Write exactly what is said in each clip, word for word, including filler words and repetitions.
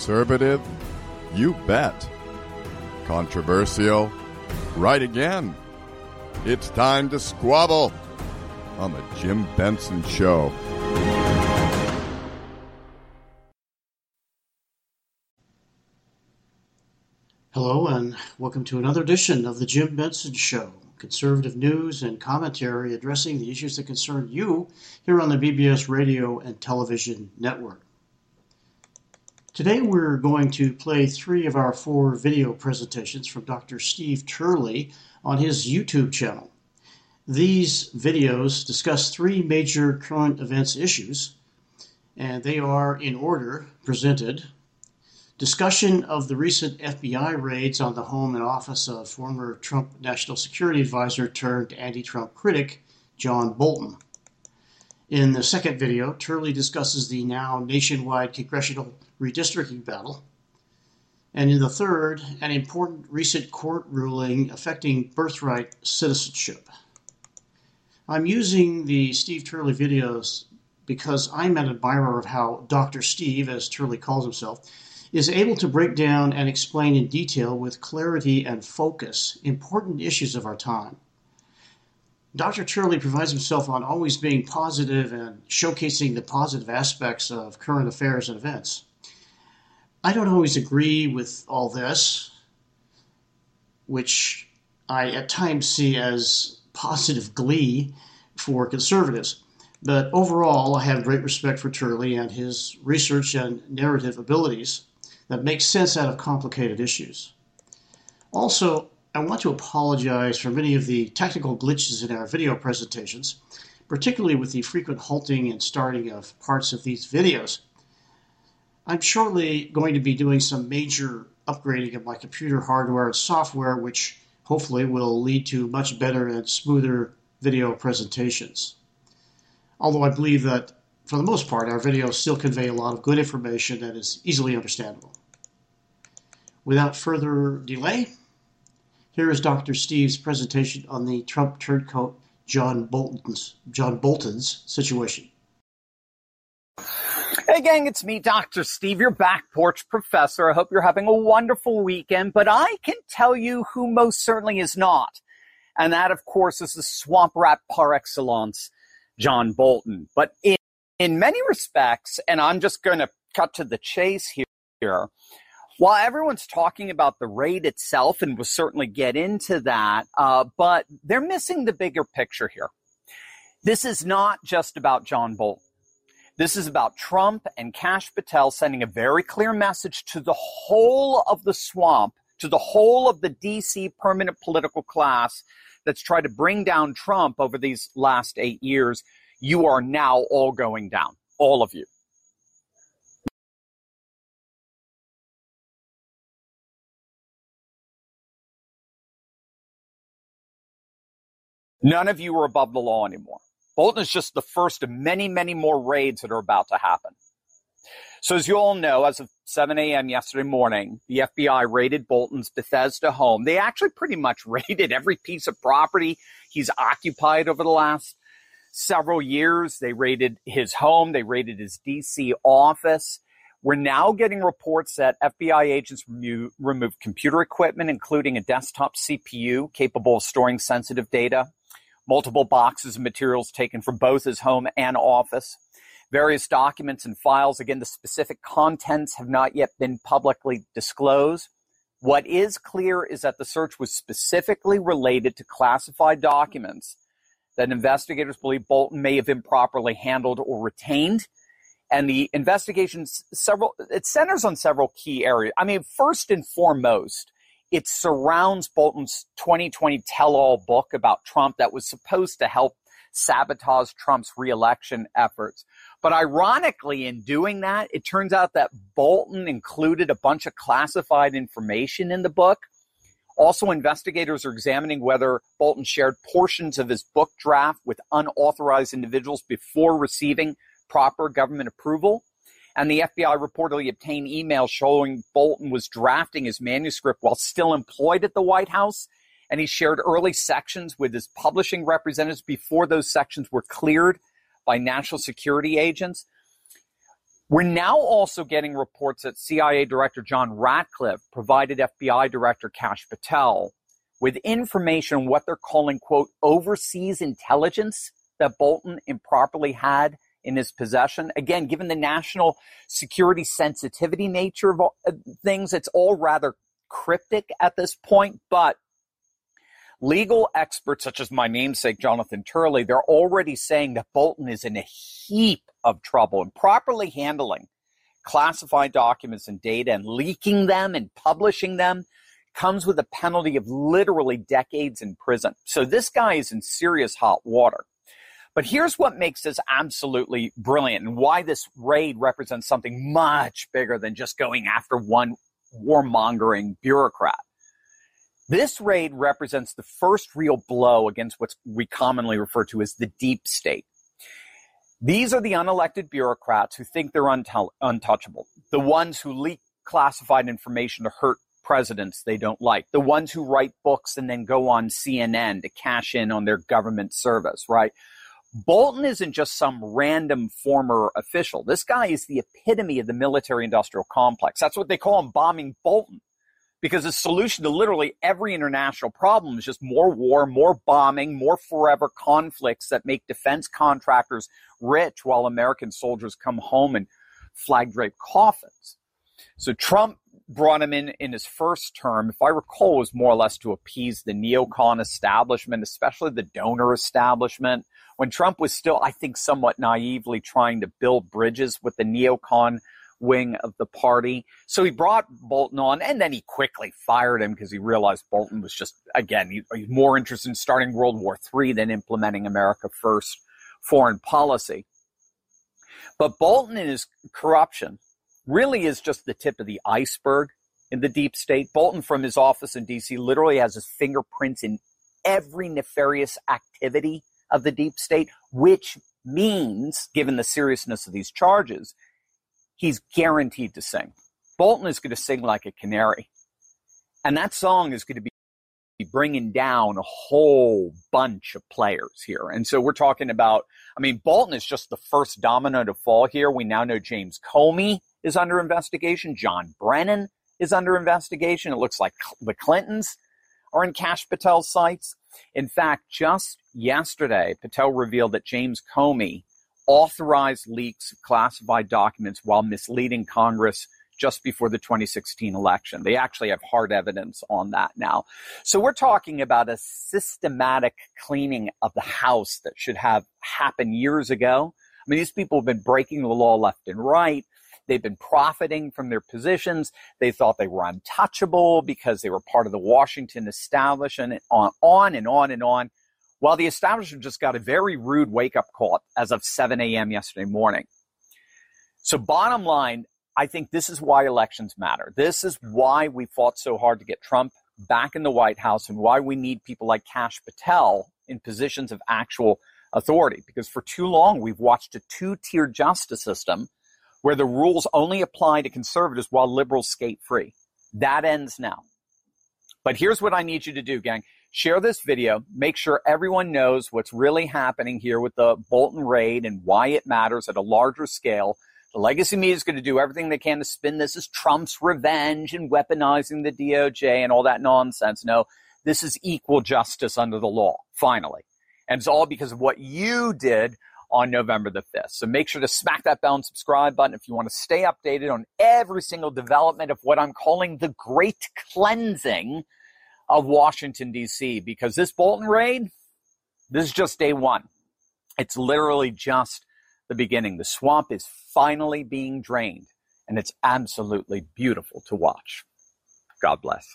Conservative? You bet. Controversial? Right again. It's time to squabble on the Jim Benson Show. Hello and welcome to another edition of the Jim Benson Show, conservative news and commentary addressing the issues that concern you here on the B B S radio and television network. Today we're going to play three of our four video presentations from Doctor Steve Turley on his YouTube channel. These videos discuss three major current events issues, and they are in order presented. Discussion of the recent F B I raids on the home and office of former Trump National Security Advisor turned anti-Trump critic John Bolton. In the second video, Turley discusses the now nationwide congressional redistricting battle. And in the third, an important recent court ruling affecting birthright citizenship. I'm using the Steve Turley videos because I'm an admirer of how Doctor Steve, as Turley calls himself, is able to break down and explain in detail with clarity and focus important issues of our time. Doctor Turley prides himself on always being positive and showcasing the positive aspects of current affairs and events. I don't always agree with all this, which I at times see as positive glee for conservatives. But overall, I have great respect for Turley and his research and narrative abilities that make sense out of complicated issues. Also, I want to apologize for many of the technical glitches in our video presentations, particularly with the frequent halting and starting of parts of these videos. I'm shortly going to be doing some major upgrading of my computer hardware and software, which hopefully will lead to much better and smoother video presentations. Although I believe that, for the most part, our videos still convey a lot of good information that is easily understandable. Without further delay, here is Doctor Steve's presentation on the Trump turncoat John Bolton's, John Bolton's situation. Hey gang, it's me, Doctor Steve, your back porch professor. I hope you're having a wonderful weekend, but I can tell you who most certainly is not. And that, of course, is the swamp rat par excellence, John Bolton. But in, in many respects, and I'm just going to cut to the chase here, while everyone's talking about the raid itself, and we'll certainly get into that, uh, but they're missing the bigger picture here. This is not just about John Bolton. This is about Trump and Kash Patel sending a very clear message to the whole of the swamp, to the whole of the D C permanent political class that's tried to bring down Trump over these last eight years. You are now all going down, all of you. None of you are above the law anymore. Bolton is just the first of many, many more raids that are about to happen. So as you all know, as of seven a.m. yesterday morning, the F B I raided Bolton's Bethesda home. They actually pretty much raided every piece of property he's occupied over the last several years. They raided his home. They raided his D C office. We're now getting reports that F B I agents remo- removed computer equipment, including a desktop C P U capable of storing sensitive data, multiple boxes of materials taken from both his home and office, various documents and files. Again, the specific contents have not yet been publicly disclosed. What is clear is that the search was specifically related to classified documents that investigators believe Bolton may have improperly handled or retained. And the investigation's several, it centers on several key areas. I mean, first and foremost, it surrounds Bolton's twenty twenty tell-all book about Trump that was supposed to help sabotage Trump's reelection efforts. But ironically, in doing that, it turns out that Bolton included a bunch of classified information in the book. Also, investigators are examining whether Bolton shared portions of his book draft with unauthorized individuals before receiving proper government approval. And the F B I reportedly obtained emails showing Bolton was drafting his manuscript while still employed at the White House. And he shared early sections with his publishing representatives before those sections were cleared by national security agents. We're now also getting reports that C I A Director John Ratcliffe provided F B I Director Kash Patel with information on what they're calling, quote, overseas intelligence that Bolton improperly had in his possession. Again, given the national security sensitivity nature of things, it's all rather cryptic at this point, but legal experts such as my namesake, Jonathan Turley, they're already saying that Bolton is in a heap of trouble in properly handling classified documents and data and leaking them and publishing them comes with a penalty of literally decades in prison. So this guy is in serious hot water. But here's what makes this absolutely brilliant and why this raid represents something much bigger than just going after one warmongering bureaucrat. This raid represents the first real blow against what we commonly refer to as the deep state. These are the unelected bureaucrats who think they're untou- untouchable, the ones who leak classified information to hurt presidents they don't like, the ones who write books and then go on C N N to cash in on their government service, right? Bolton isn't just some random former official. This guy is the epitome of the military-industrial complex. That's what they call him, bombing Bolton. Because the solution to literally every international problem is just more war, more bombing, more forever conflicts that make defense contractors rich while American soldiers come home in flag-draped coffins. So Trump brought him in in his first term, if I recall, was more or less to appease the neocon establishment, especially the donor establishment, when Trump was still, I think, somewhat naively trying to build bridges with the neocon wing of the party. So he brought Bolton on, and then he quickly fired him because he realized Bolton was just, again, he, he's more interested in starting World War Three than implementing America First foreign policy. But Bolton and his corruption really is just the tip of the iceberg in the deep state. Bolton, from his office in D C, literally has his fingerprints in every nefarious activity of the deep state, which means, given the seriousness of these charges, he's guaranteed to sing. Bolton is going to sing like a canary. And that song is going to be bringing down a whole bunch of players here. And so we're talking about, I mean, Bolton is just the first domino to fall here. We now know James Comey is under investigation. John Brennan is under investigation. It looks like the Clintons are in Kash Patel's sights. In fact, just yesterday, Patel revealed that James Comey authorized leaks of classified documents while misleading Congress just before the twenty sixteen election. They actually have hard evidence on that now. So we're talking about a systematic cleaning of the house that should have happened years ago. I mean, these people have been breaking the law left and right. They've been profiting from their positions. They thought they were untouchable because they were part of the Washington establishment, and on, on and on and on. Well, the establishment just got a very rude wake-up call as of seven a.m. yesterday morning. So bottom line, I think this is why elections matter. This is why we fought so hard to get Trump back in the White House and why we need people like Kash Patel in positions of actual authority. Because for too long, we've watched a two-tier justice system where the rules only apply to conservatives while liberals skate free. That ends now. But here's what I need you to do, gang. Share this video. Make sure everyone knows what's really happening here with the Bolton raid and why it matters at a larger scale. The legacy media is going to do everything they can to spin this as Trump's revenge and weaponizing the D O J and all that nonsense. No, this is equal justice under the law, finally. And it's all because of what you did on November the fifth. So make sure to smack that bell and subscribe button if you want to stay updated on every single development of what I'm calling the great cleansing of Washington, D C, because this Bolton raid, this is just day one. It's literally just the beginning. The swamp is finally being drained, and it's absolutely beautiful to watch. God bless.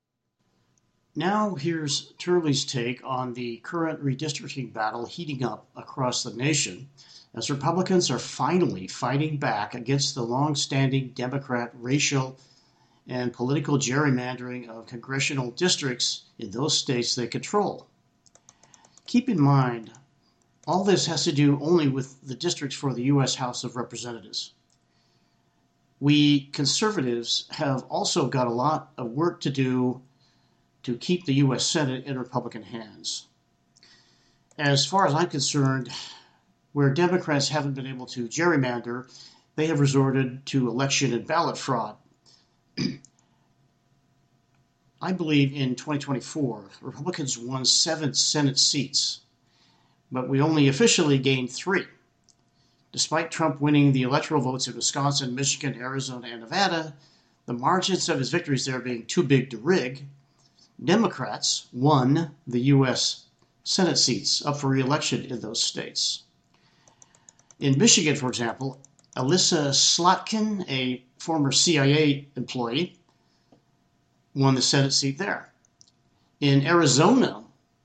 Now here's Turley's take on the current redistricting battle heating up across the nation as Republicans are finally fighting back against the long-standing Democrat racial and political gerrymandering of congressional districts in those states they control. Keep in mind, all this has to do only with the districts for the U S House of Representatives. We conservatives have also got a lot of work to do to keep the U S Senate in Republican hands. As far as I'm concerned, where Democrats haven't been able to gerrymander, they have resorted to election and ballot fraud. I believe in twenty twenty-four, Republicans won seven Senate seats, but we only officially gained three. Despite Trump winning the electoral votes in Wisconsin, Michigan, Arizona, and Nevada, the margins of his victories there being too big to rig, Democrats won the U S Senate seats up for re-election in those states. In Michigan, for example, Alyssa Slotkin, a former C I A employee, won the Senate seat there. In Arizona,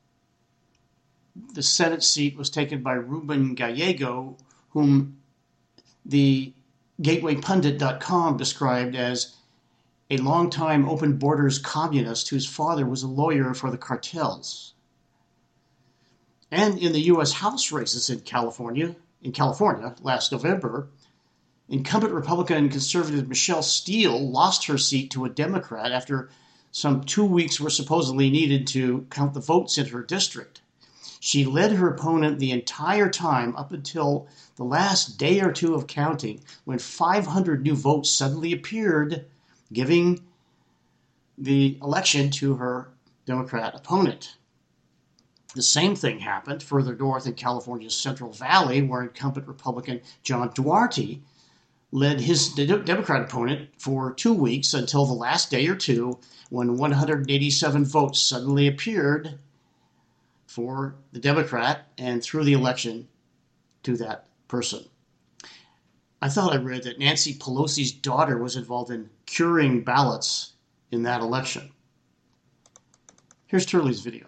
the Senate seat was taken by Ruben Gallego, whom the Gateway Pundit dot com described as a longtime open borders communist whose father was a lawyer for the cartels. And in the U S House races in California, in California last November, incumbent Republican and conservative Michelle Steele lost her seat to a Democrat after some two weeks were supposedly needed to count the votes in her district. She led her opponent the entire time up until the last day or two of counting, when five hundred new votes suddenly appeared, giving the election to her Democrat opponent. The same thing happened further north in California's Central Valley, where incumbent Republican John Duarte led his Democrat opponent for two weeks until the last day or two, when one hundred eighty-seven votes suddenly appeared for the Democrat and threw the election to that person. I thought I read that Nancy Pelosi's daughter was involved in curing ballots in that election. Here's Turley's video.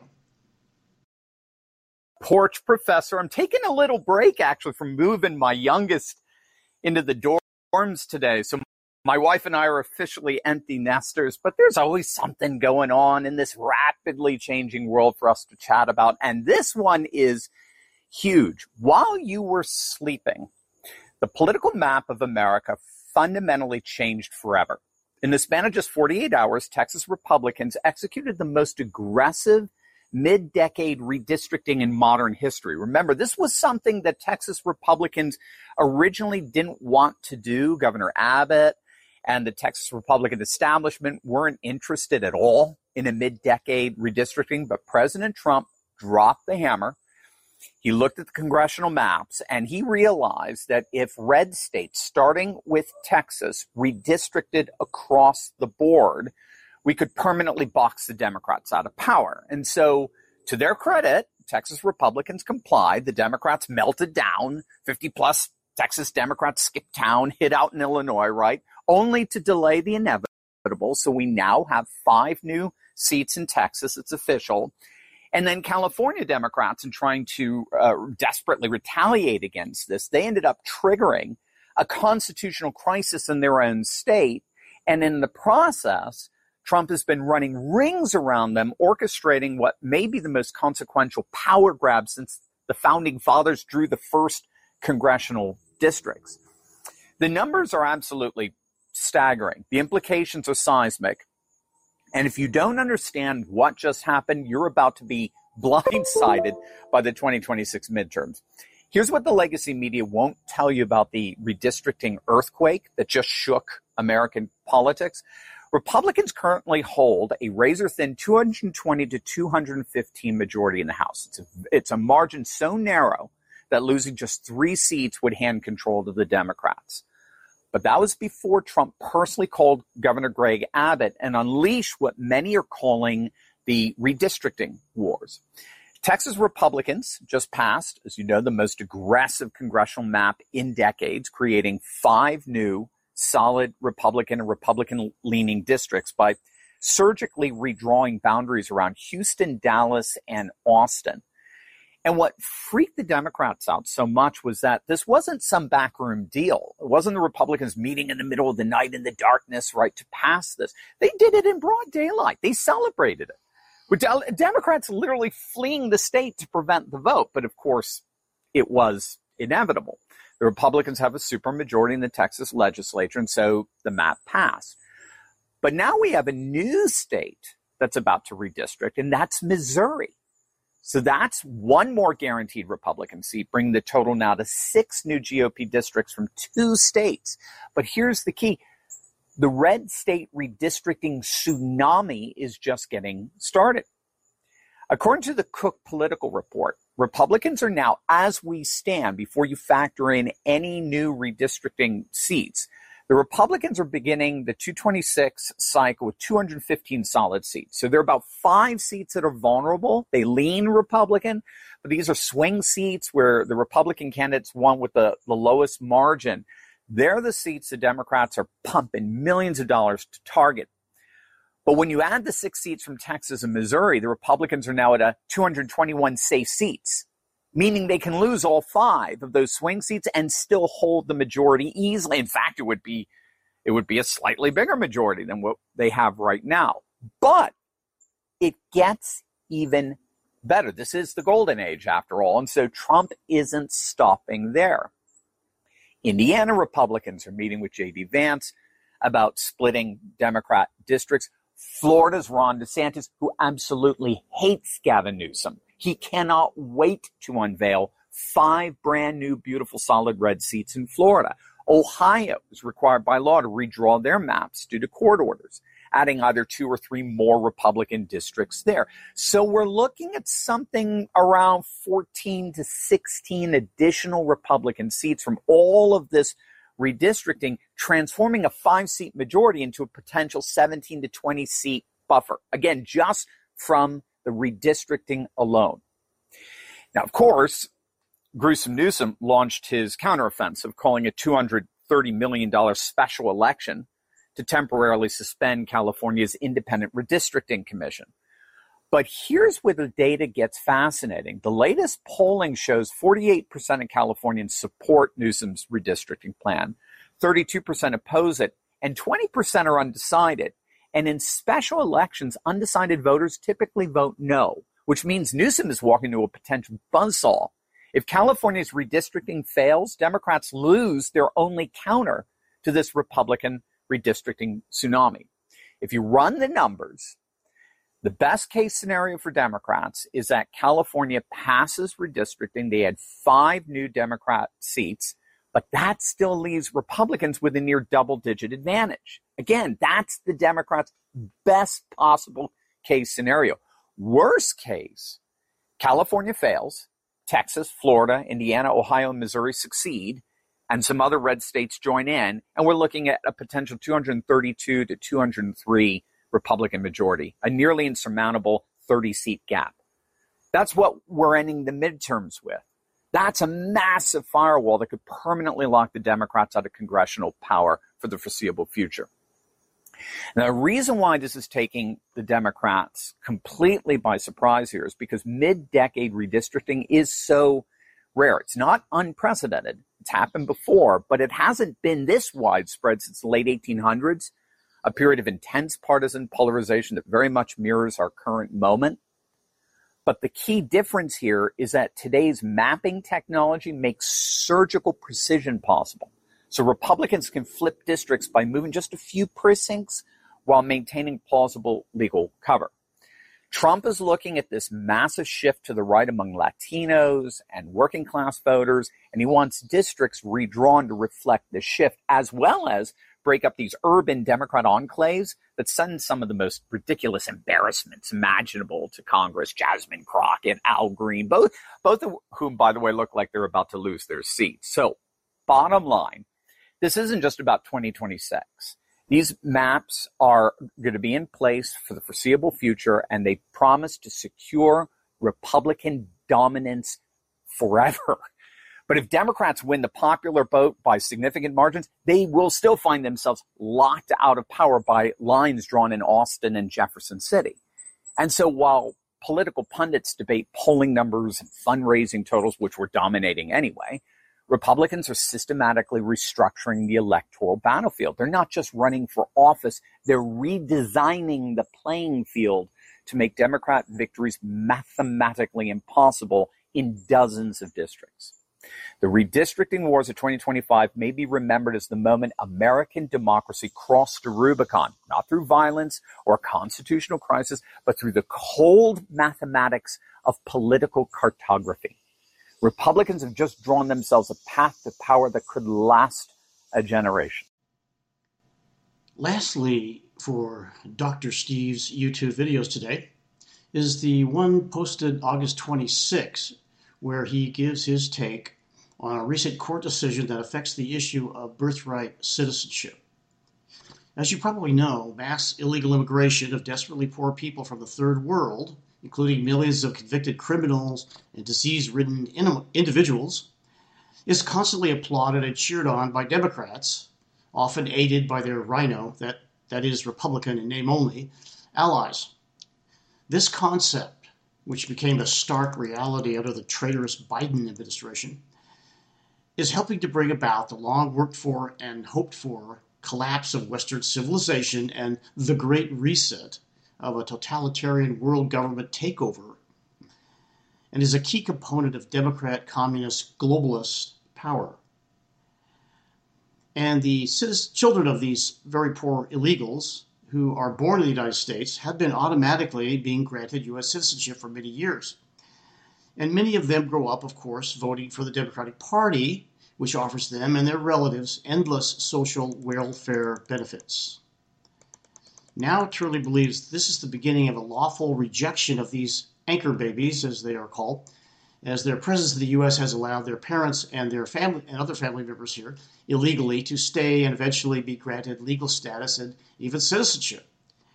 Porch professor. I'm taking a little break, actually, from moving my youngest into the dorms today. So my wife and I are officially empty nesters, but there's always something going on in this rapidly changing world for us to chat about. And this one is huge. While you were sleeping, the political map of America fundamentally changed forever. In the span of just forty-eight hours, Texas Republicans executed the most aggressive mid-decade redistricting in modern history. Remember, this was something that Texas Republicans originally didn't want to do. Governor Abbott and the Texas Republican establishment weren't interested at all in a mid-decade redistricting, but President Trump dropped the hammer. He looked at the congressional maps and he realized that if red states, starting with Texas, redistricted across the board, we could permanently box the Democrats out of power. And so, to their credit, Texas Republicans complied. The Democrats melted down. fifty plus Texas Democrats skipped town, hid out in Illinois, right? Only to delay the inevitable. So we now have five new seats in Texas. It's official. And then California Democrats, in trying to uh, desperately retaliate against this, they ended up triggering a constitutional crisis in their own state. And in the process, Trump has been running rings around them, orchestrating what may be the most consequential power grab since the founding fathers drew the first congressional districts. The numbers are absolutely staggering. The implications are seismic. And if you don't understand what just happened, you're about to be blindsided by the twenty twenty-six midterms. Here's what the legacy media won't tell you about the redistricting earthquake that just shook American politics. Republicans currently hold a razor-thin two hundred twenty to two hundred fifteen majority in the House. It's a, it's a margin so narrow that losing just three seats would hand control to the Democrats. But that was before Trump personally called Governor Greg Abbott and unleashed what many are calling the redistricting wars. Texas Republicans just passed, as you know, the most aggressive congressional map in decades, creating five new solid Republican and Republican-leaning districts by surgically redrawing boundaries around Houston, Dallas, and Austin. And what freaked the Democrats out so much was that this wasn't some backroom deal. It wasn't the Republicans meeting in the middle of the night in the darkness, right, to pass this. They did it in broad daylight. They celebrated it. With de- Democrats literally fleeing the state to prevent the vote. But of course, it was inevitable. The Republicans have a supermajority in the Texas legislature, and so the map passed. But now we have a new state that's about to redistrict, and that's Missouri. So that's one more guaranteed Republican seat, bringing the total now to six new G O P districts from two states. But here's the key. The red state redistricting tsunami is just getting started. According to the Cook Political Report, Republicans are now, as we stand, before you factor in any new redistricting seats, the Republicans are beginning the two twenty-six cycle with two hundred fifteen solid seats. So there are about five seats that are vulnerable. They lean Republican, but these are swing seats where the Republican candidates won with the, the lowest margin. They're the seats the Democrats are pumping millions of dollars to target. But when you add the six seats from Texas and Missouri, the Republicans are now at a two hundred twenty-one safe seats, meaning they can lose all five of those swing seats and still hold the majority easily. In fact, it would be it would be a slightly bigger majority than what they have right now. But it gets even better. This is the golden age, after all, and so Trump isn't stopping there. Indiana Republicans are meeting with J D Vance about splitting Democrat districts. Florida's Ron DeSantis, who absolutely hates Gavin Newsom. He cannot wait to unveil five brand new, beautiful, solid red seats in Florida. Ohio is required by law to redraw their maps due to court orders, adding either two or three more Republican districts there. So we're looking at something around fourteen to sixteen additional Republican seats from all of this redistricting, transforming a five-seat majority into a potential seventeen to twenty seat buffer. Again, just from the redistricting alone. Now, of course, Gruesome Newsom launched his counteroffensive, calling a two hundred thirty million dollars special election to temporarily suspend California's independent redistricting commission. But here's where the data gets fascinating. The latest polling shows forty-eight percent of Californians support Newsom's redistricting plan, thirty-two percent oppose it, and twenty percent are undecided. And in special elections, undecided voters typically vote no, which means Newsom is walking into a potential buzzsaw. If California's redistricting fails, Democrats lose their only counter to this Republican redistricting tsunami. If you run the numbers, the best case scenario for Democrats is that California passes redistricting. They had five new Democrat seats, but that still leaves Republicans with a near double-digit advantage. Again, that's the Democrats' best possible case scenario. Worst case, California fails, Texas, Florida, Indiana, Ohio, and Missouri succeed, and some other red states join in, and we're looking at a potential two hundred thirty-two to two hundred three Republican majority, a nearly insurmountable thirty-seat gap. That's what we're ending the midterms with. That's a massive firewall that could permanently lock the Democrats out of congressional power for the foreseeable future. Now, the reason why this is taking the Democrats completely by surprise here is because mid-decade redistricting is so rare. It's not unprecedented. It's happened before, but it hasn't been this widespread since the late eighteen hundreds, a period of intense partisan polarization that very much mirrors our current moment. But the key difference here is that today's mapping technology makes surgical precision possible. So Republicans can flip districts by moving just a few precincts while maintaining plausible legal cover. Trump is looking at this massive shift to the right among Latinos and working class voters, and he wants districts redrawn to reflect this shift, as well as break up these urban Democrat enclaves that send some of the most ridiculous embarrassments imaginable to Congress, Jasmine Crockett, Al Green, both, both of whom, by the way, look like they're about to lose their seats. So, bottom line, this isn't just about twenty twenty-six. These maps are going to be in place for the foreseeable future, and they promise to secure Republican dominance forever. But if Democrats win the popular vote by significant margins, they will still find themselves locked out of power by lines drawn in Austin and Jefferson City. And so while political pundits debate polling numbers and fundraising totals, which were dominating anyway, Republicans are systematically restructuring the electoral battlefield. They're not just running for office, they're redesigning the playing field to make Democrat victories mathematically impossible in dozens of districts. The redistricting wars of twenty twenty-five may be remembered as the moment American democracy crossed the Rubicon, not through violence or a constitutional crisis, but through the cold mathematics of political cartography. Republicans have just drawn themselves a path to power that could last a generation. Lastly, for Doctor Steve's YouTube videos today, is the one posted August twenty-sixth, where he gives his take on a recent court decision that affects the issue of birthright citizenship. As you probably know, mass illegal immigration of desperately poor people from the third world, including millions of convicted criminals and disease-ridden in- individuals, is constantly applauded and cheered on by Democrats, often aided by their rhino, that, that is Republican in name only, allies. This concept, which became a stark reality under the traitorous Biden administration, is helping to bring about the long worked for and hoped for collapse of Western civilization and the Great Reset of a totalitarian world government takeover, and is a key component of Democrat, communist, globalist power. And the citizens, children of these very poor illegals who are born in the United States have been automatically being granted U S citizenship for many years. And many of them grow up, of course, voting for the Democratic Party, which offers them and their relatives endless social welfare benefits. Now Turley believes this is the beginning of a lawful rejection of these anchor babies, as they are called, as their presence in the U S has allowed their parents and their family and other family members here illegally to stay and eventually be granted legal status and even citizenship.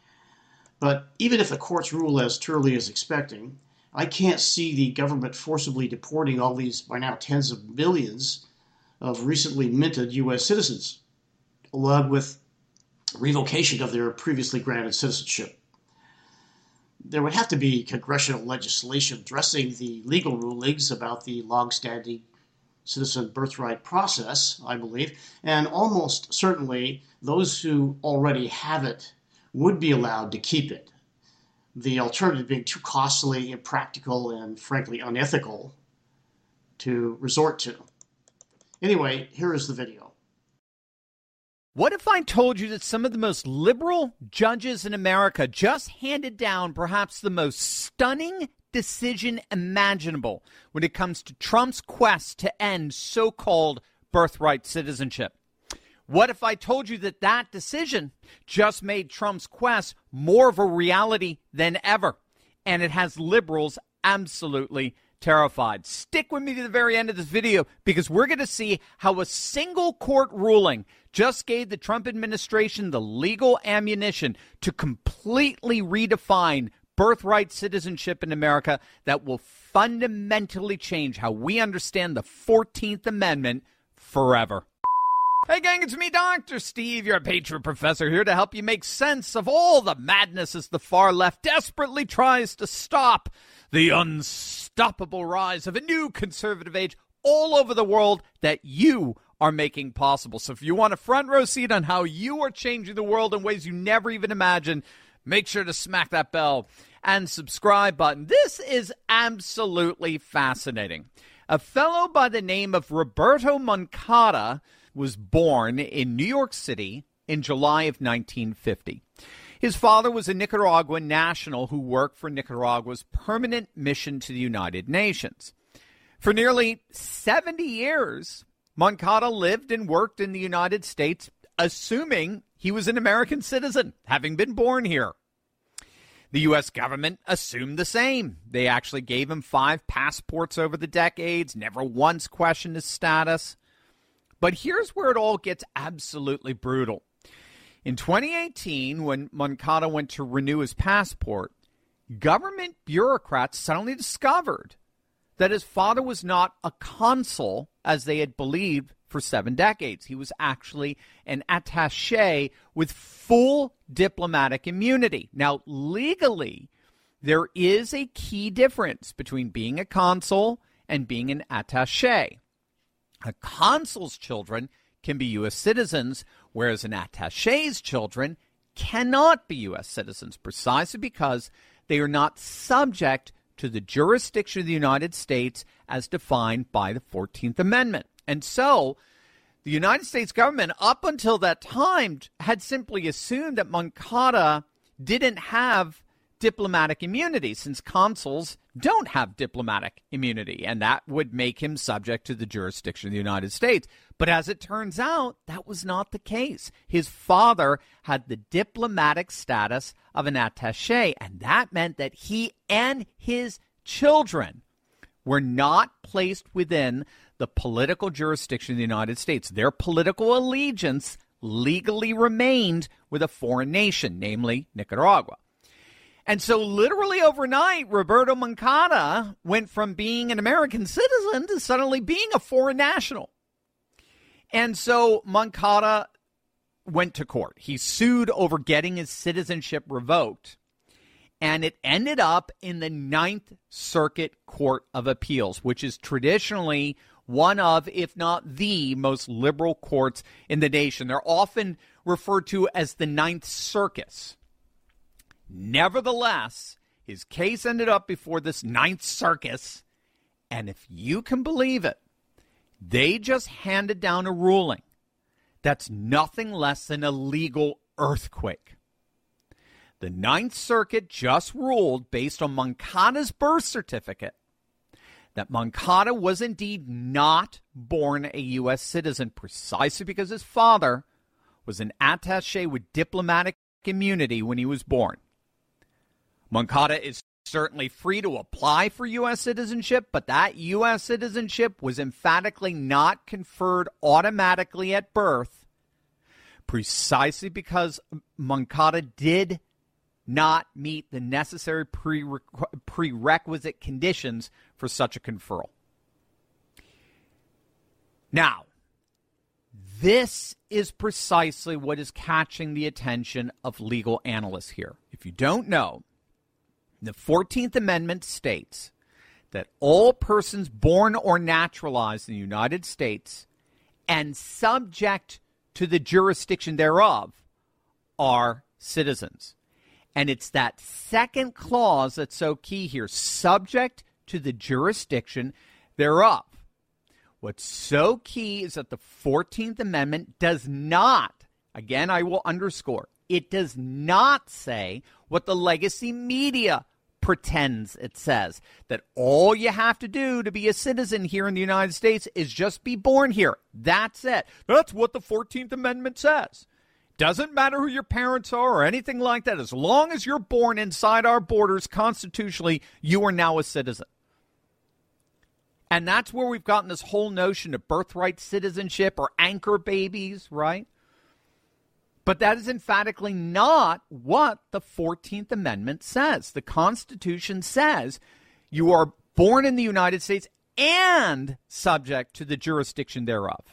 But even if the courts rule as Turley is expecting, I can't see the government forcibly deporting all these, by now tens of millions, of recently minted U S citizens, along with revocation of their previously granted citizenship. There would have to be congressional legislation addressing the legal rulings about the long-standing citizen birthright process, I believe, and almost certainly those who already have it would be allowed to keep it. The alternative being too costly, impractical, and frankly unethical to resort to. Anyway, here is the video. What if I told you that some of the most liberal judges in America just handed down perhaps the most stunning decision imaginable when it comes to Trump's quest to end so-called birthright citizenship? What if I told you that that decision just made Trump's quest more of a reality than ever, and it has liberals absolutely terrified? Stick with me to the very end of this video, because we're going to see how a single court ruling just gave the Trump administration the legal ammunition to completely redefine birthright citizenship in America that will fundamentally change how we understand the fourteenth Amendment forever. Hey gang, it's me, Doctor Steve, your Patriot Professor, here to help you make sense of all the madness as the far left desperately tries to stop the unstoppable rise of a new conservative age all over the world that you are making possible. So if you want a front row seat on how you are changing the world in ways you never even imagined, make sure to smack that bell and subscribe button. This is absolutely fascinating. A fellow by the name of Roberto Moncada was born in New York City in July of nineteen fifty. His father was a Nicaraguan national who worked for Nicaragua's permanent mission to the United Nations. For nearly seventy years, Moncada lived and worked in the United States, assuming he was an American citizen, having been born here. The U S government assumed the same. They actually gave him five passports over the decades, never once questioned his status. But here's where it all gets absolutely brutal. In twenty eighteen, when Moncada went to renew his passport, government bureaucrats suddenly discovered that his father was not a consul, as they had believed for seven decades. He was actually an attaché with full diplomatic immunity. Now, legally, there is a key difference between being a consul and being an attaché. A consul's children can be U S citizens, whereas an attaché's children cannot be U S citizens, precisely because they are not subject to the jurisdiction of the United States as defined by the fourteenth Amendment. And so the United States government, up until that time, had simply assumed that Moncada didn't have diplomatic immunity, since consuls don't have diplomatic immunity, and that would make him subject to the jurisdiction of the United States. But as it turns out, that was not the case. His father had the diplomatic status of an attaché, and that meant that he and his children were not placed within the political jurisdiction of the United States. Their political allegiance legally remained with a foreign nation, namely Nicaragua. And so literally overnight, Roberto Moncada went from being an American citizen to suddenly being a foreign national. And so Moncada went to court. He sued over getting his citizenship revoked. And it ended up in the Ninth Circuit Court of Appeals, which is traditionally one of, if not the most liberal courts in the nation. They're often referred to as the Ninth Circus. Nevertheless, his case ended up before this Ninth Circus, and if you can believe it, they just handed down a ruling that's nothing less than a legal earthquake. The Ninth Circuit just ruled, based on Moncada's birth certificate, that Moncada was indeed not born a U S citizen precisely because his father was an attaché with diplomatic immunity when he was born. Moncada is certainly free to apply for U S citizenship, but that U S citizenship was emphatically not conferred automatically at birth precisely because Moncada did not meet the necessary prere- prerequisite conditions for such a conferral. Now, this is precisely what is catching the attention of legal analysts here. If you don't know, the fourteenth Amendment states that all persons born or naturalized in the United States and subject to the jurisdiction thereof are citizens. And it's that second clause that's so key here, subject to the jurisdiction thereof. What's so key is that the fourteenth Amendment does not, again, I will underscore, it does not say what the legacy media pretends it says, that all you have to do to be a citizen here in the United States is just be born here. That's it. That's what the fourteenth Amendment says. Doesn't matter who your parents are or anything like that. As long as you're born inside our borders constitutionally, you are now a citizen. And that's where we've gotten this whole notion of birthright citizenship or anchor babies, right? But that is emphatically not what the fourteenth Amendment says. The Constitution says you are born in the United States and subject to the jurisdiction thereof.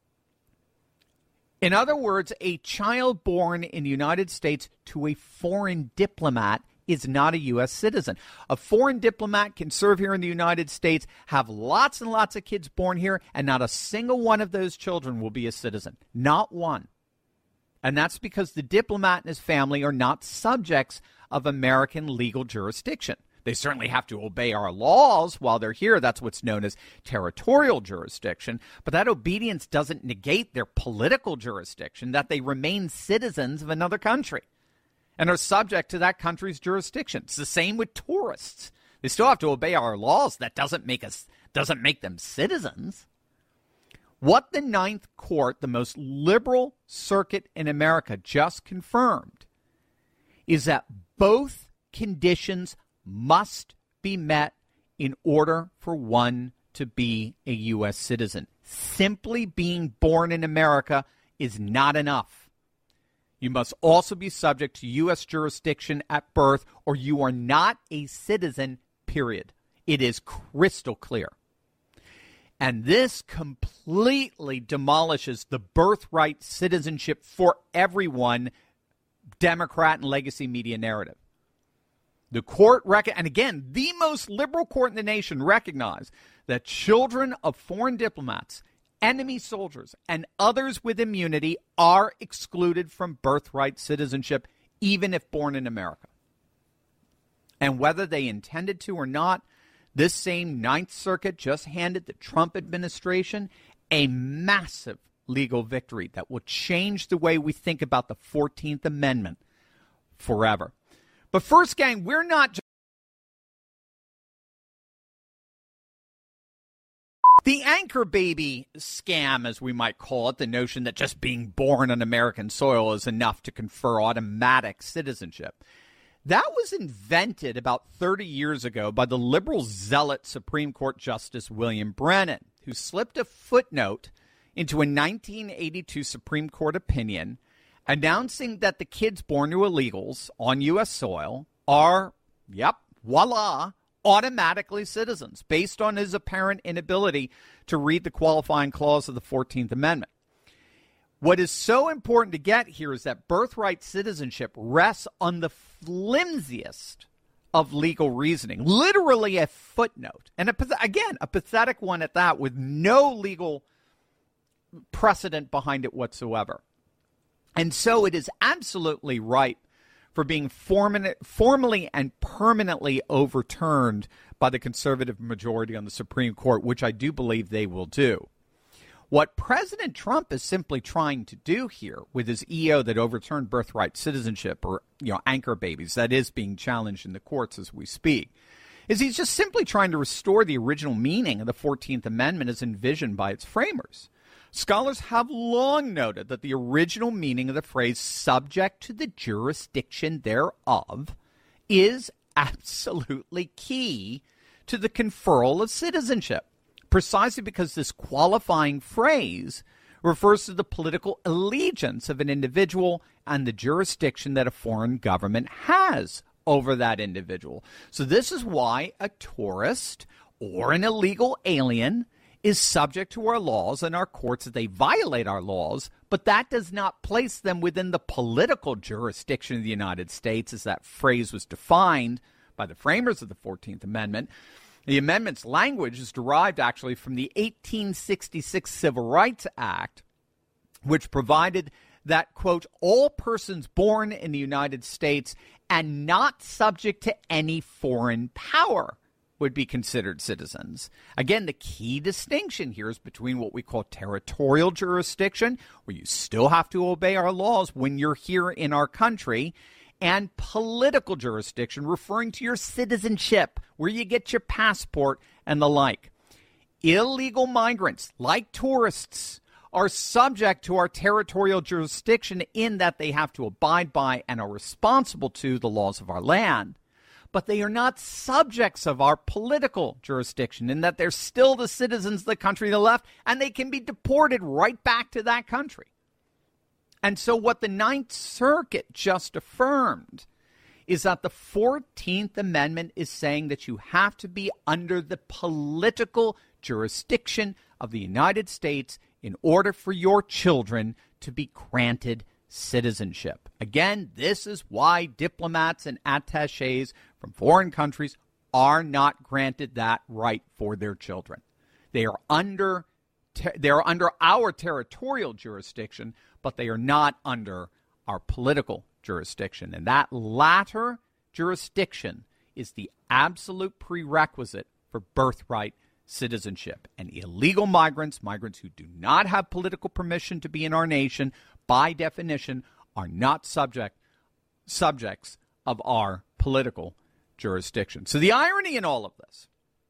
In other words, a child born in the United States to a foreign diplomat is not a U S citizen. A foreign diplomat can serve here in the United States, have lots and lots of kids born here, and not a single one of those children will be a citizen. Not one. And that's because the diplomat and his family are not subjects of American legal jurisdiction. They certainly have to obey our laws while they're here. That's what's known as territorial jurisdiction. But that obedience doesn't negate their political jurisdiction, that they remain citizens of another country and are subject to that country's jurisdiction. It's the same with tourists. They still have to obey our laws. That doesn't make us doesn't make them citizens. What the Ninth Court, the most liberal circuit in America, just confirmed is that both conditions must be met in order for one to be a U S citizen. Simply being born in America is not enough. You must also be subject to U S jurisdiction at birth, or you are not a citizen, period. It is crystal clear. And this completely demolishes the birthright citizenship for everyone Democrat and legacy media narrative. The court, rec- and again, the most liberal court in the nation, recognized that children of foreign diplomats, enemy soldiers, and others with immunity are excluded from birthright citizenship, even if born in America. And whether they intended to or not, this same Ninth Circuit just handed the Trump administration a massive legal victory that will change the way we think about the fourteenth Amendment forever. But first, gang, we're not just the anchor baby scam, as we might call it, the notion that just being born on American soil is enough to confer automatic citizenship. That was invented about thirty years ago by the liberal zealot Supreme Court Justice William Brennan, who slipped a footnote into a nineteen eighty-two Supreme Court opinion announcing that the kids born to illegals on U S soil are, yep, voila, automatically citizens based on his apparent inability to read the qualifying clause of the fourteenth Amendment. What is so important to get here is that birthright citizenship rests on the flimsiest of legal reasoning, literally a footnote. And a, again, a pathetic one at that, with no legal precedent behind it whatsoever. And so it is absolutely ripe for being form- formally and permanently overturned by the conservative majority on the Supreme Court, which I do believe they will do. What President Trump is simply trying to do here with his E O that overturned birthright citizenship, or, you know, anchor babies, that is being challenged in the courts as we speak, is he's just simply trying to restore the original meaning of the fourteenth Amendment as envisioned by its framers. Scholars have long noted that the original meaning of the phrase "subject to the jurisdiction thereof" is absolutely key to the conferral of citizenship, precisely because this qualifying phrase refers to the political allegiance of an individual and the jurisdiction that a foreign government has over that individual. So this is why a tourist or an illegal alien is subject to our laws and our courts if they violate our laws, but that does not place them within the political jurisdiction of the United States as that phrase was defined by the framers of the fourteenth Amendment. The amendment's language is derived actually from the eighteen sixty-six Civil Rights Act, which provided that, quote, all persons born in the United States and not subject to any foreign power would be considered citizens. Again, the key distinction here is between what we call territorial jurisdiction, where you still have to obey our laws when you're here in our country, and political jurisdiction, referring to your citizenship, where you get your passport and the like. Illegal migrants, like tourists, are subject to our territorial jurisdiction in that they have to abide by and are responsible to the laws of our land. But they are not subjects of our political jurisdiction in that they're still the citizens of the country they left, and they can be deported right back to that country. And so what the Ninth Circuit just affirmed is that the fourteenth Amendment is saying that you have to be under the political jurisdiction of the United States in order for your children to be granted citizenship. Again, this is why diplomats and attachés from foreign countries are not granted that right for their children. They are under ter- they are under our territorial jurisdiction, but they are not under our political jurisdiction. And that latter jurisdiction is the absolute prerequisite for birthright citizenship. And illegal migrants, migrants who do not have political permission to be in our nation, by definition, are not subject subjects of our political jurisdiction. So the irony in all of this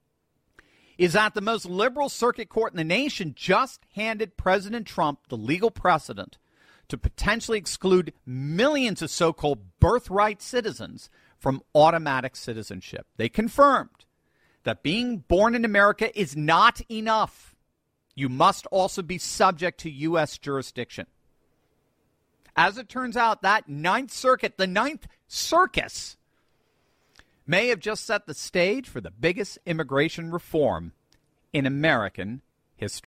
is that the most liberal circuit court in the nation just handed President Trump the legal precedent to potentially exclude millions of so-called birthright citizens from automatic citizenship. They confirmed that being born in America is not enough. You must also be subject to U S jurisdiction. As it turns out, that Ninth Circuit, the Ninth Circus, may have just set the stage for the biggest immigration reform in American history.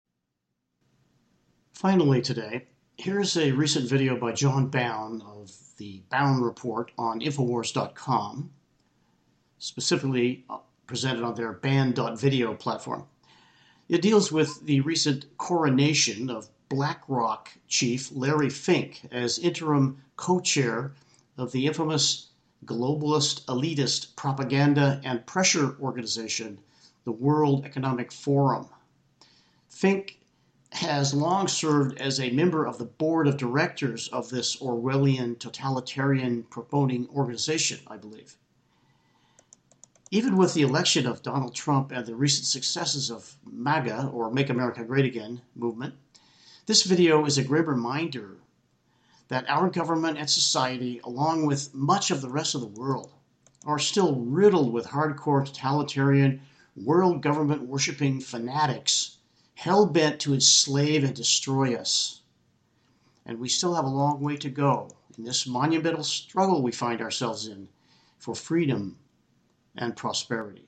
Finally today, here's a recent video by John Bowne of the Bowne Report on Infowars dot com, specifically presented on their band dot video platform. It deals with the recent coronation of BlackRock chief Larry Fink as interim co-chair of the infamous globalist, elitist propaganda and pressure organization, the World Economic Forum. Fink has long served as a member of the board of directors of this Orwellian totalitarian proponing organization, I believe. Even with the election of Donald Trump and the recent successes of MAGA, or Make America Great Again, movement, this video is a grim reminder that our government and society, along with much of the rest of the world, are still riddled with hardcore totalitarian, world government worshipping fanatics, hell-bent to enslave and destroy us. And we still have a long way to go in this monumental struggle we find ourselves in for freedom and prosperity.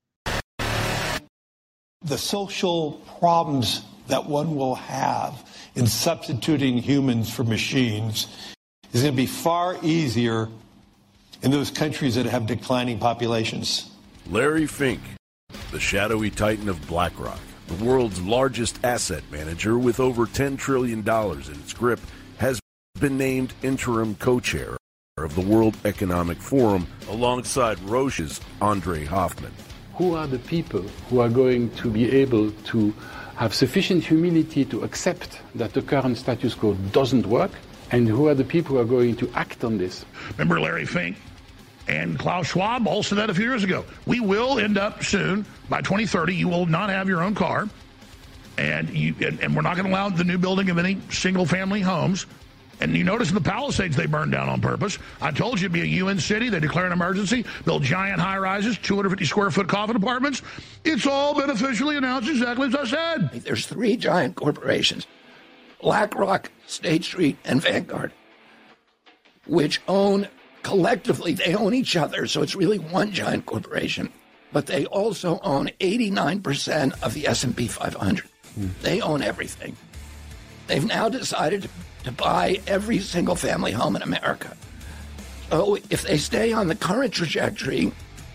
The social problems that one will have in substituting humans for machines is going to be far easier in those countries that have declining populations. Larry Fink, the shadowy titan of BlackRock, the world's largest asset manager with over ten trillion dollars in its grip, has been named interim co-chair of the World Economic Forum alongside Roche's Andre Hoffman. Who are the people who are going to be able to have sufficient humility to accept that the current status quo doesn't work? And who are the people who are going to act on this? Remember Larry Fink and Klaus Schwab all said that a few years ago. We will end up soon, by twenty thirty, you will not have your own car. And, you, and, and we're not going to allow the new building of any single-family homes. And you notice in the Palisades they burned down on purpose. I told you it'd be a U N city. They declare an emergency, build giant high-rises, two hundred fifty square foot coffin apartments. It's all been officially announced exactly as I said. There's three giant corporations, BlackRock, State Street, and Vanguard, which own, collectively, they own each other, so it's really one giant corporation. But they also own eighty-nine percent of the S and P five hundred. Mm. They own everything. They've now decided to to buy every single family home in America. So if they stay on the current trajectory,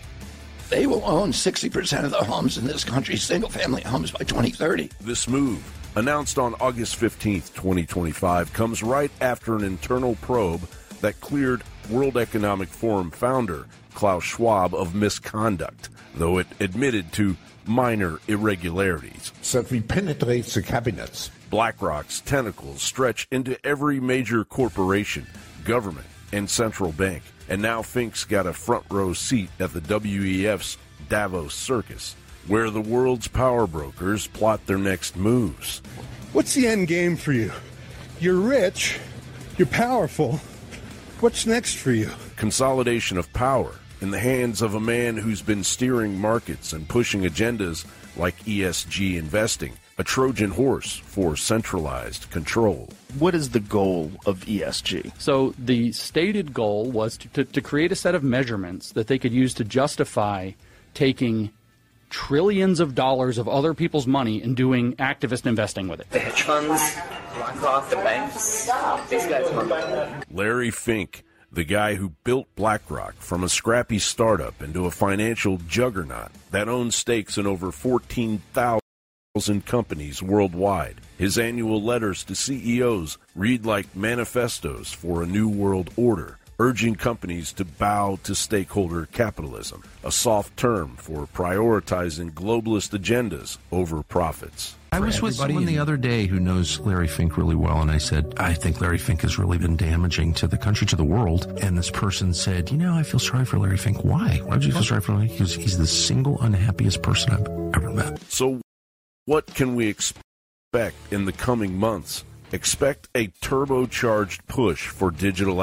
they will own sixty percent of the homes in this country, single-family homes, by twenty thirty. This move, announced on August fifteenth, twenty twenty-five, comes right after an internal probe that cleared World Economic Forum founder Klaus Schwab of misconduct, though it admitted to minor irregularities. So if we penetrate the cabinets, BlackRock's tentacles stretch into every major corporation, government, and central bank. And now Fink's got a front row seat at the W E F's Davos Circus, where the world's power brokers plot their next moves. What's the end game for you? You're rich, you're powerful. What's next for you? Consolidation of power in the hands of a man who's been steering markets and pushing agendas like E S G investing, a Trojan horse for centralized control. What is the goal of E S G? So the stated goal was to, to, to create a set of measurements that they could use to justify taking trillions of dollars of other people's money and doing activist investing with it. The hedge funds, BlackRock, the banks, these guys want Larry Fink, the guy who built BlackRock from a scrappy startup into a financial juggernaut that owns stakes in over fourteen thousand companies worldwide. His annual letters to C E Os read like manifestos for a new world order, urging companies to bow to stakeholder capitalism, a soft term for prioritizing globalist agendas over profits. I was with someone the other day who knows Larry Fink really well, and I said, I think Larry Fink has really been damaging to the country, to the world. And this person said, you know, I feel sorry for Larry Fink. Why? Why would you feel sorry for Larry Fink? Because he's the single unhappiest person I've ever met. So what can we expect in the coming months? Expect a turbocharged push for digital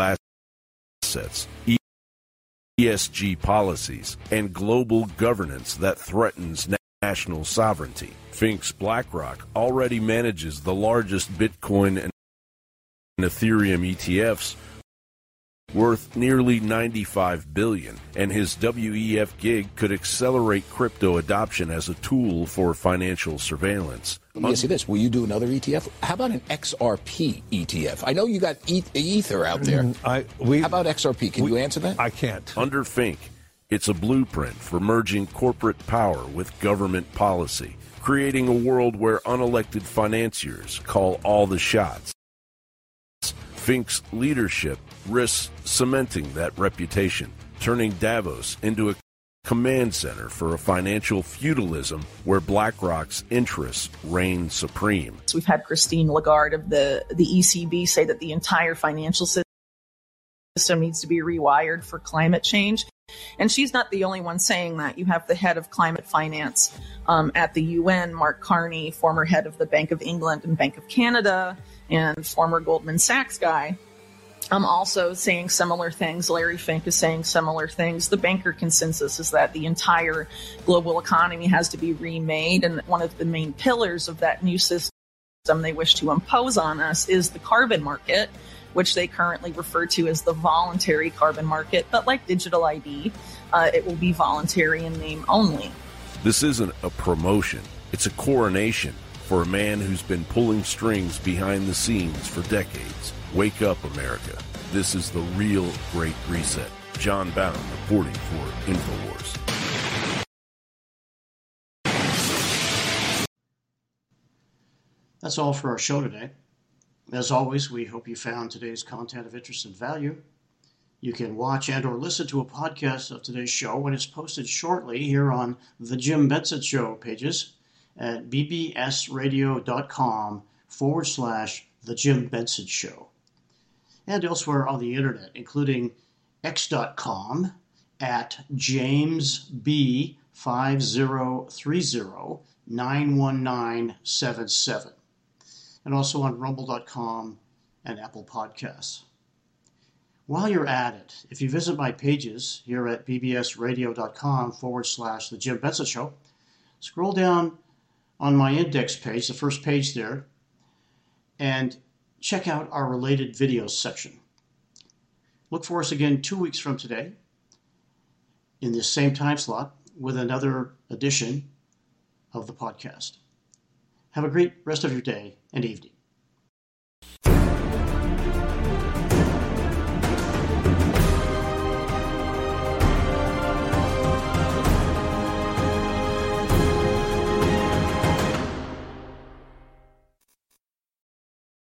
assets, E S G policies, and global governance that threatens national sovereignty. Fink's BlackRock already manages the largest Bitcoin and Ethereum E T Fs, worth nearly ninety-five billion dollars, and his W E F gig could accelerate crypto adoption as a tool for financial surveillance. Let me ask you this. Will you do another E T F? How about an X R P E T F? I know you got e- Ether out there. Mm, I, we, How about X R P? Can we, you answer that? I can't. Under Fink, it's a blueprint for merging corporate power with government policy, creating a world where unelected financiers call all the shots. Fink's leadership risks cementing that reputation, turning Davos into a command center for a financial feudalism where BlackRock's interests reign supreme. We've had Christine Lagarde of the, the E C B say that the entire financial system needs to be rewired for climate change. And she's not the only one saying that. You have the head of climate finance um, at the U N, Mark Carney, former head of the Bank of England and Bank of Canada, and former Goldman Sachs guy. I'm also saying similar things. Larry Fink is saying similar things. The banker consensus is that the entire global economy has to be remade, and one of the main pillars of that new system they wish to impose on us is the carbon market, which they currently refer to as the voluntary carbon market. But like digital I D, uh, it will be voluntary in name only. This isn't a promotion. It's a coronation for a man who's been pulling strings behind the scenes for decades. Wake up, America. This is the real Great Reset. John Bowne reporting for InfoWars. That's all for our show today. As always, we hope you found today's content of interest and value. You can watch and or listen to a podcast of today's show when it's posted shortly here on the Jim Benson Show pages at bbsradio.com forward slash the Jim Benson Show. And elsewhere on the internet, including x dot com at james b five zero three zero nine one nine seven seven, and also on rumble dot com and Apple Podcasts. While you're at it, if you visit my pages here at bbsradio.com forward slash the Jim Benson Show, scroll down on my index page, the first page there, and check out our related videos section. Look for us again two weeks from today in this same time slot with another edition of the podcast. Have a great rest of your day and evening.